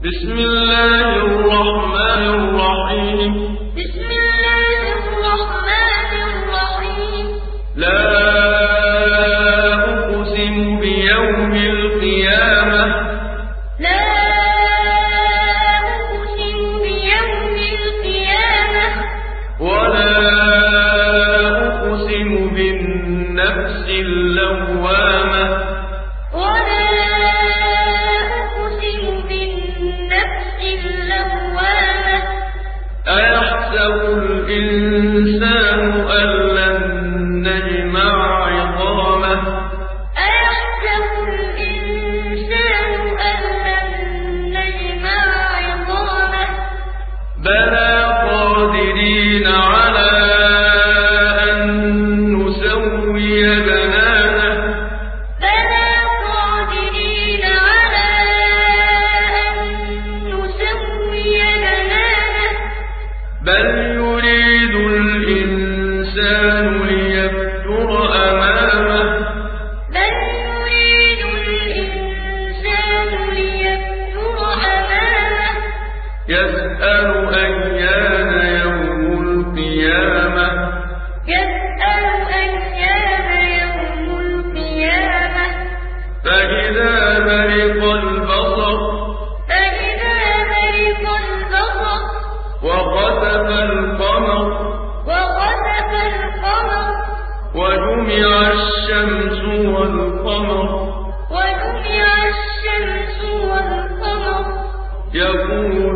بسم الله الرحمن الرحيم. بسم الله الرحمن الرحيم. لا أقسم بيوم القيامة. لا أقسم بيوم القيامة. ولا أقسم بالنفس اللوامة. ولا أقسم بالنفس اللوامة. أيحسب الإنسان أن لن نجمع عظامه. أيحسب الإنسان أن لن نجمع عظامه. بلى قادرين على أن نسوي بنانه. بلى قادرين على أن نسوي بنانه. بل يريد الإنسان ليفجر أمامه. بل يريد الإنسان ليفجر أمامه. يسأل أيان يوم القيامة. يسأل أيان يوم القيامة. فإذا برق البصر. فإذا برق البصر. وخسف القمر. وخسف القمر. وجمع الشمس والقمر. وجمع الشمس والقمر. يقول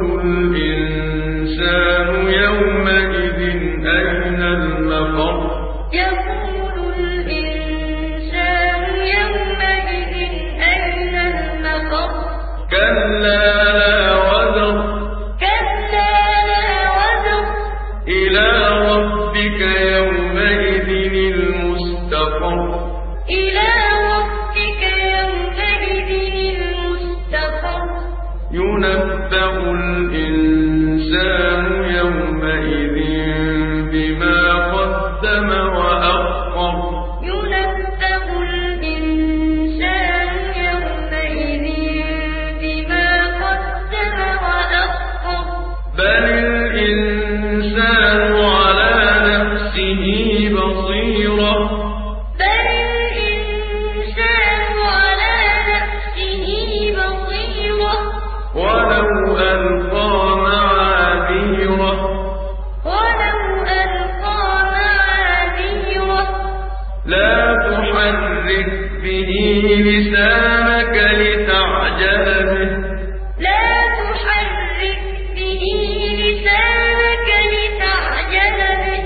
الإنسان يومئذ أين المفر. يقول الإنسان يومئذ أين المفر. كلا لا وزر. كلا لا وزر. إلى ربك يومئذ المستقر. إلى ربك يومئذ المستقر. ينبأ الإنسان يومئذ بما قدم وأخر. ينبأ الإنسان يومئذ بما قدم وأخر. بل الإنسان على نفسه بصيرة. بل الإنسان على نفسه بصيرة. ولو ألقى معاذيره. ولو ألقى معاذيره. لا تحرك به لسانك لتعجل به. لا تحرك به لسانك لتعجل به.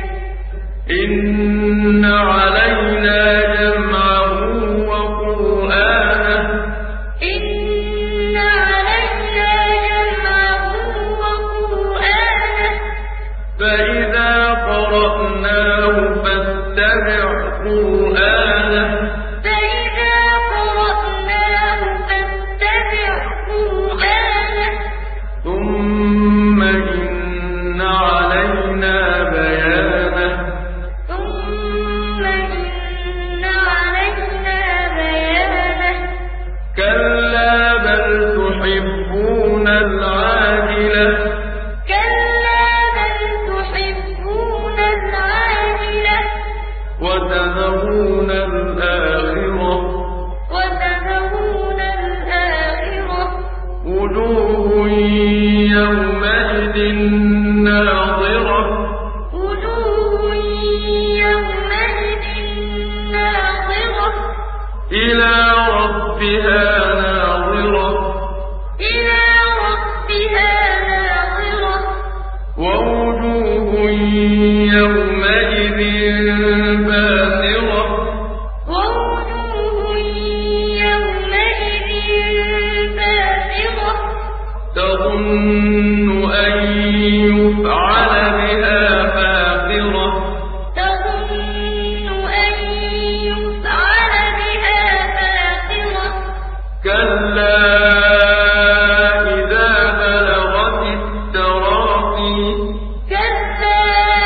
إن علينا جمعه وقرآنه. إن علينا جمعه وقرآنه. فإذا قرأناه فاتبع قرآنه. فإذا قرأناه فاتبع قرآنه. ثم إن علينا بيانه. ثم إن علينا بيانه. كلا بل تحبون العاجلة. كلا بل تحبون العاجلة. وتذرون الآخرة. وتذرون الآخرة. وجوه يومئذ ناظرة. وجوه يومئذ ناظرة. إلى ربها ناظرة. إلى ربها ناظرة. ووجوه يومئذ باسرة. ووجوه يومئذ باسرة. تظن أن يفعل بها فاقرة. تظن أن يفعل بها فاقرة. كلا إذا بلغت التراقي. كلا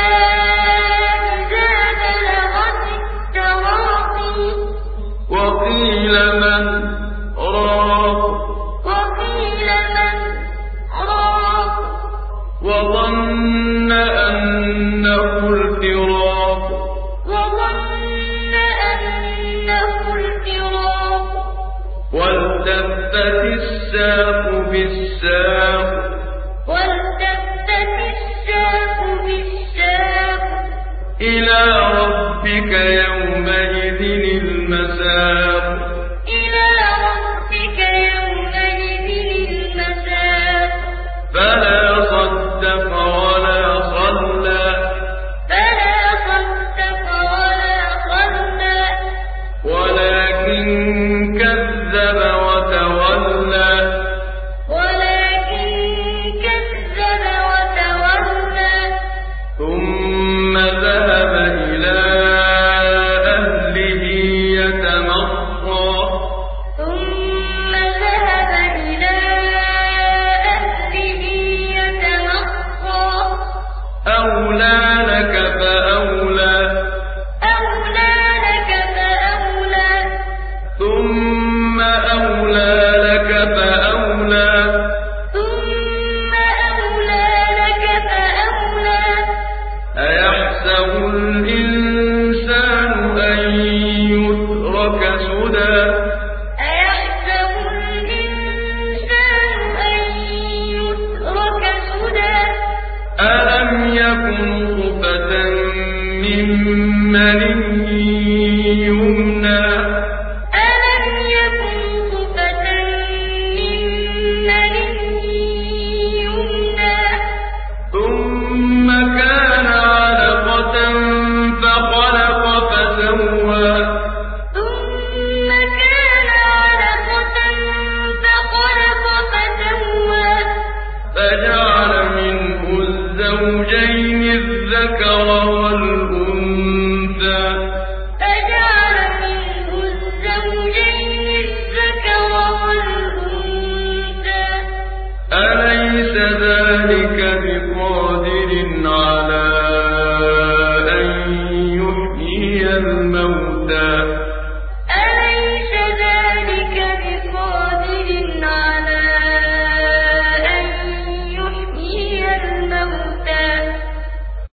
إذا بلغت التراقي. وقيل من راق. الساق بالساق والتفت الساق بالساق إلى ربك يومئذ المساق إلى ربك يومئذ المساق فلا صدق ولا صلى فلا صدق ولا صلى ولكن كذب وتولى ولكن كذب وتولى ثم ذهب إلى أهله يتمطى ثم ذهب إلى أهله يتمطى أولى لك فأولى أولى لك فأولى ثم أولى لك فأولى ثم أولى لك فأولى أيحسب الإنسان أن يترك سدى أيحسب الإنسان أن يترك سدى ألم يكن نطفة من مني يمنى ألم يكن نطفة من مني يمنى ثم كان علقة فخلق فسوى ثم كان علقة فخلق فسوى فجعل منه الزوجين الذكر والأنثى فجعل منه الزوجين الذكر والأنثى أليس ذلك